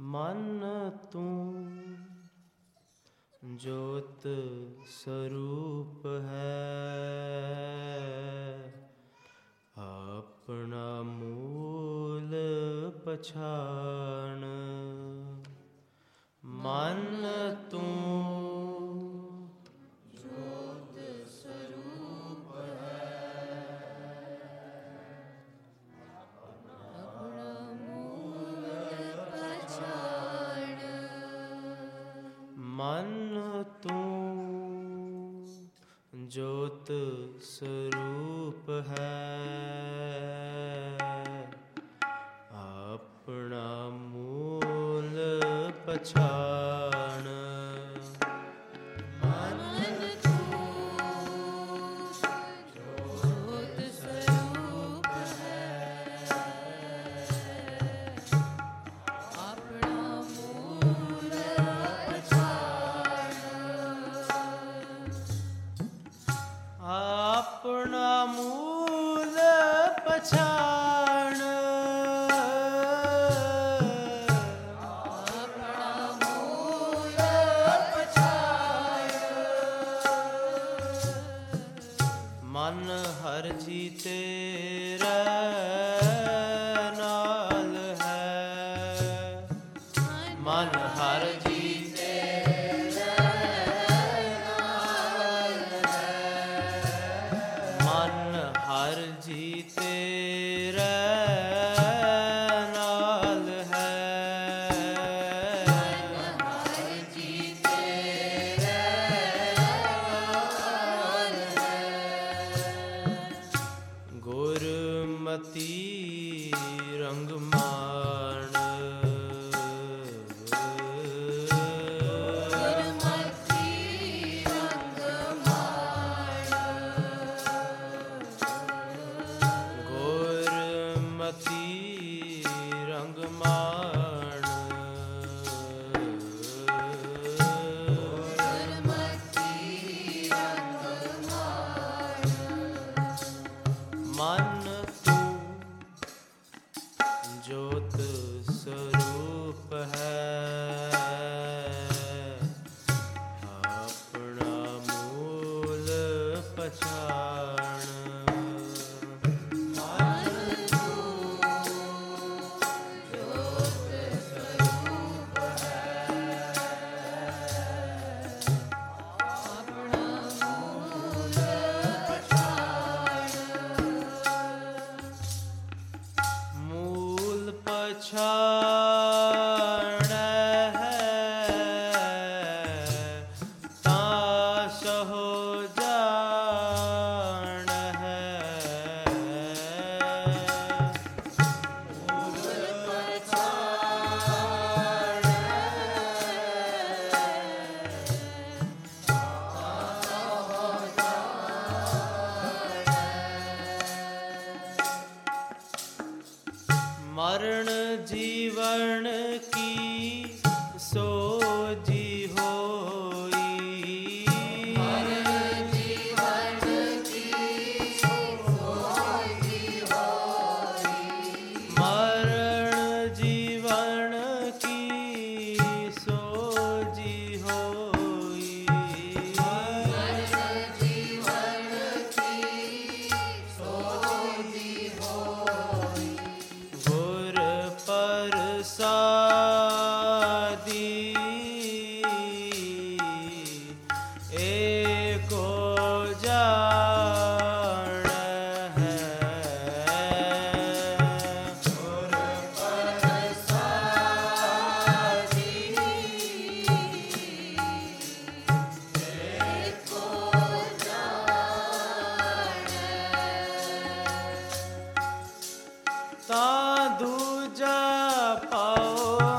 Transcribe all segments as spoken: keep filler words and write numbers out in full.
ਮਨ ਤੂੰ ਜੋਤ ਸਰੂਪ ਹੈ, ਆਪਣਾ ਮੂਲ ਪਛਾਣ। ਮਨ ਤੂੰ ਜੋਤ ਸਰੂਪ ਹੈ, ਆਪਣਾ ਮੂਲ ਪਛਾਣ। ਮਨ ਤੂੰ ਜੋਤ ਸਰੂਪ ਹੈ, ਆਪਣਾ ਮੂਲ ਪਛਾਣ। ਮਨ ਤੂੰ ਜੋਤ ਸਰੂਪ ਹੈ, ਆਪਣਾ ਮੂਲ ਪਛਾਣ। ਆਪਣਾ ਮੂਲ ਪਛਾਣ। ਆਪਣਾ ਮੂਲ ਪਛਾਣ। ਮਨ ਹਰ ਜੀ ਤੇਰੇ ਨਾਲ ਹੈ, ਮਨ ਹਰ ਜੀ ਤੇਰੇ ਨਾਲ ਹੈ, ਮਨ ਹਰ ਜੀ ਤੇਰੇ ਨਾਲ ਹੈ, ਹਰ ਜੀ ਤੇਰੇ ਨਾਲ ਹੈ। ਗੁਰਮਤੀ ਰੰਗ ਮਾਣ। ਗੁਰਮਤੀ ਰੰਗ ਮਾਣ। ਗੁਰਮਤੀ ਰੰਗ ਮਾਣ। ਗੁਰਮਤੀ ਰੰਗ ਮਾਣ। ਮਨ ਤੂੰ ਜੋਤ ਸਰੂਪ ਹੈ, ਆਪਣਾ ਮੂਲ ਪਛਾਣ। ਮਨ ਤੂੰ ਜੋਤ ਸਰੂਪ ਹੈ, ਆਪਣਾ ਮੂਲ ਪਛਾਣ। ਮੂਲ ਪਛਾਣ ਹੈ ਤਾਂ ਸਹੁ ਜਾਣ ਹੈ। ਮੂਲ ਪਛਾਣ ਮਰਨ ਜੀਵਨ ਕੀ ਸੋਜੀ ਹੋਈ, ਮਰਨ ਜੀਵਨ ਕੀ ਸੋਜੀ ਹੋਈ। ਮਰਨ ਜੀਵਨ ਕੀ ਸੋਜੀ ਹੋਈ। ਮਰਨ ਜੀਵਨ ਕੀ ਸੋਜੀ ਹੋਈ। ਗੁਰ ਪ੍ਰਸਾਦੀ ਏਕੋ ਜਾਣ ਹੈ। ਗੁਰ ਪ੍ਰਸਾਦੀ ਏਕੋ ਜਾਣ। ਤਾਂ ਦੂਜਾ ਪਾਓ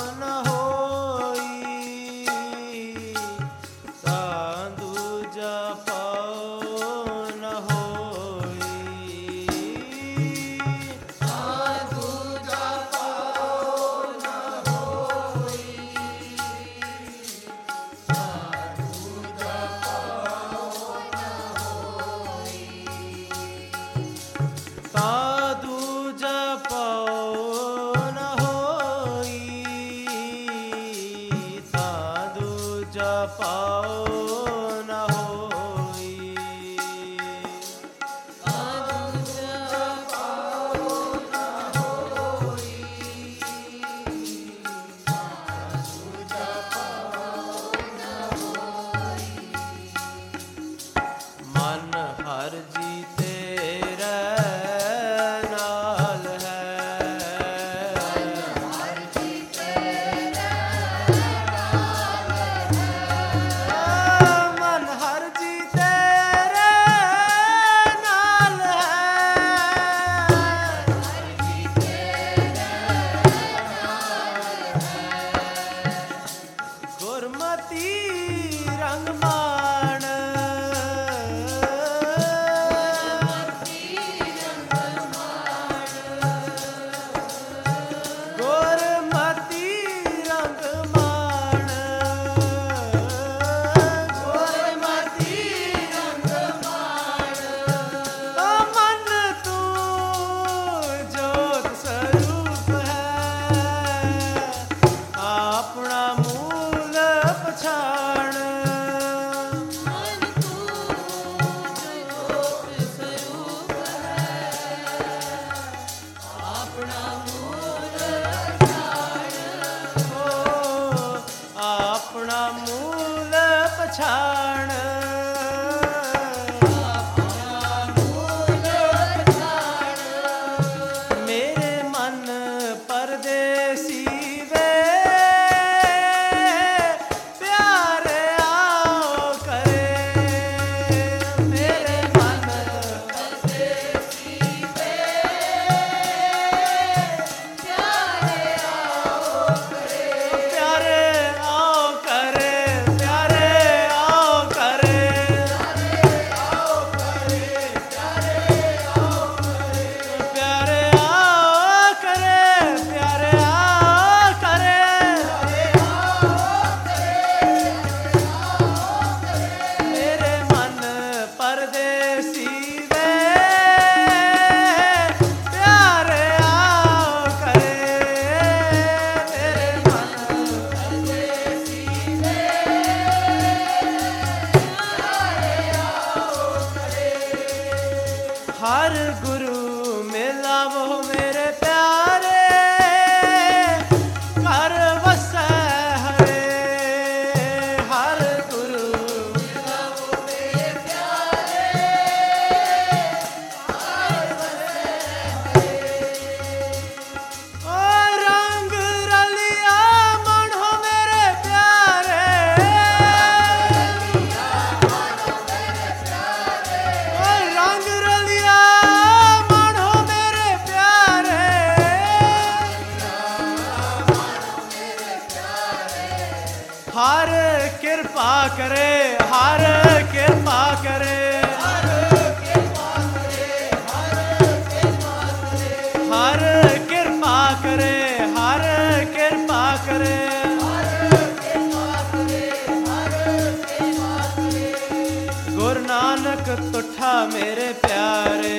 ਕਿਰਪਾ ਕਰੇ, ਹਰ ਕਿਰਪਾ ਕਰੇ, ਹਰ ਕਿਰਪਾ ਕਰੇ, ਹਰ ਕਿਰਪਾ ਕਰੇ, ਹਰ ਕਿਰਪਾ ਕਰੇ, ਹਰ ਕਿਰਪਾ ਕਰੇ, ਹਰ ਕਿਰਪਾ ਕਰੇ, ਹਰ ਕਿਰਪਾ ਕਰੇ। ਗੁਰੂ ਨਾਨਕ ਤੁਠਾ ਮੇਰੇ ਪਿਆਰੇ,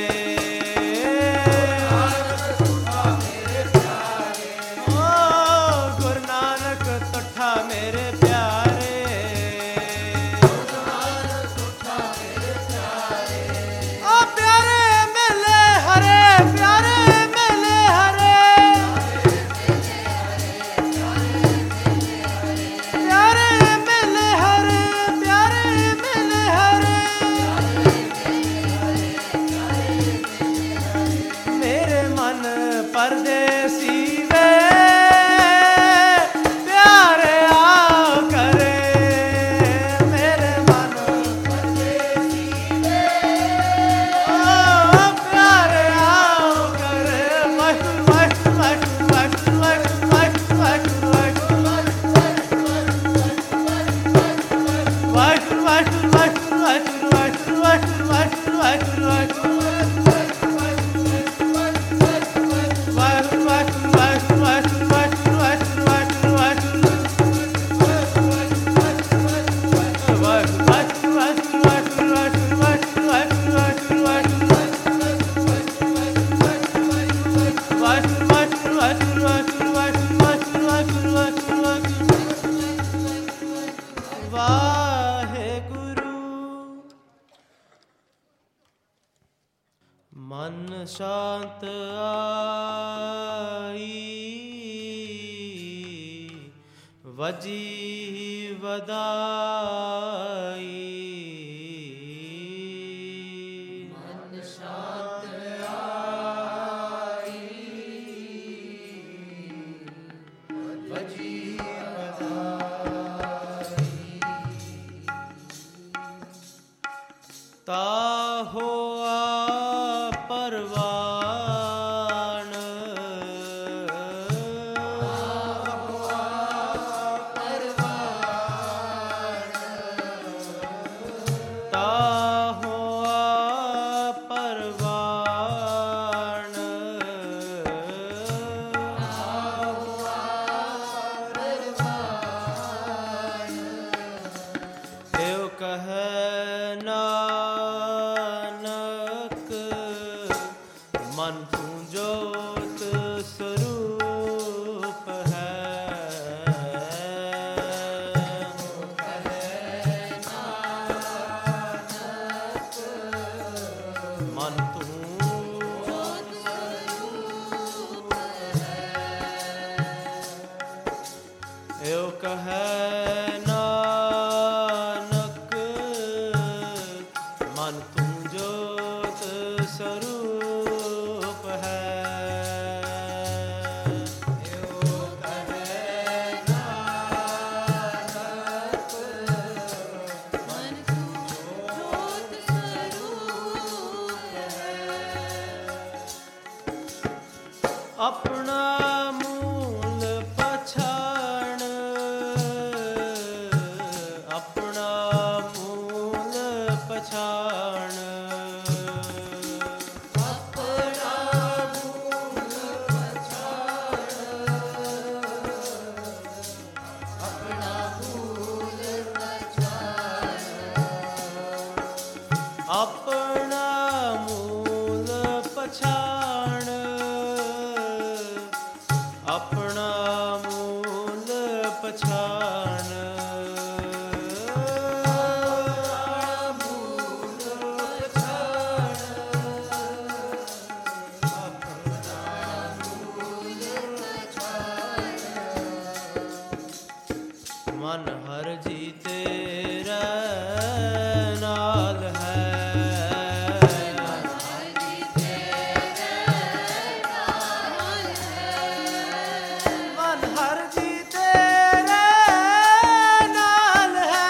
ਮੇਰੇ ਪਿਆਰੇ, ਆ ਪਿਆਰੇ ਮੇਲੇ ਹਰੇ, ਪਿਆਰੇ ਮੇਲੇ ਹਰੇ, ਪਿਆਰੇ ਮੇਲੇ ਹਰੇ, ਪਿਆਰੇ ਮੇਲੇ ਹਰੇ, ਮੇਰੇ ਮਨ ਪਰਦੇਸੀ ਵੇ ਮਨ ਸ਼ਾਂਤ ਆਈ, ਵਜੀ ਵਦਾਈ, ਮਨ ਸ਼ਾਂਤ ਆਈ, ਵਜੀ ਵਦਾਈ, ਤਾ ਹੋਆ ਪਰਵਾਨ, ਤਾ ਹੋਆ ਪਰਵਾਨ, ਏਉ ਕਹੈ ਨਾਨਕ, ਮਨ ਤੂੰ ਜੋਤ ਸਰੂਪ ਹੈ, ਮਨ ਤੂੰ ਜੋਤ ਸਰੂਪ ਹੈ, ਏਉ ਕਹੈ ਨਾਨਕ, ਮਨ ਤੂੰ ਜੋਤ ਸਰੂਪ ਹੈ। ਆਪਣਾ ਮੂਲ ਪਛਾਣ, ਆਪਣਾ ਮੂਲ ਪਛਾਣ, ਆਪਣਾ ਮੂਲ ਪਛਾਣ, ਆਪਣਾ ਮੂਲ ਪਛਾਣ, ਆਪਣਾ ਮੂਲ ਪਛਾਣ, ਆਪਣਾ ਮੂਲ ਪਛਾਣ, ਮਨ ਹਰ ਜੀ ਤੇਰੇ ਨਾਲ ਹੈ, ਮਨ ਹਰ ਜੀ ਤੇਰੇ ਨਾਲ ਹੈ, ਮਨ ਹਰ ਜੀ ਤੇਰੇ ਨਾਲ ਹੈ,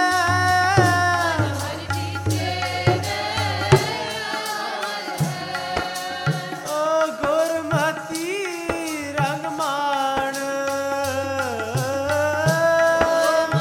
ਹਰ ਜੀ ਤੇਰੇ ਨਾਲ ਹੈ, ਓ ਗੁਰਮਤਿ ਰੰਗ ਮਾਣ, ਮਤੀ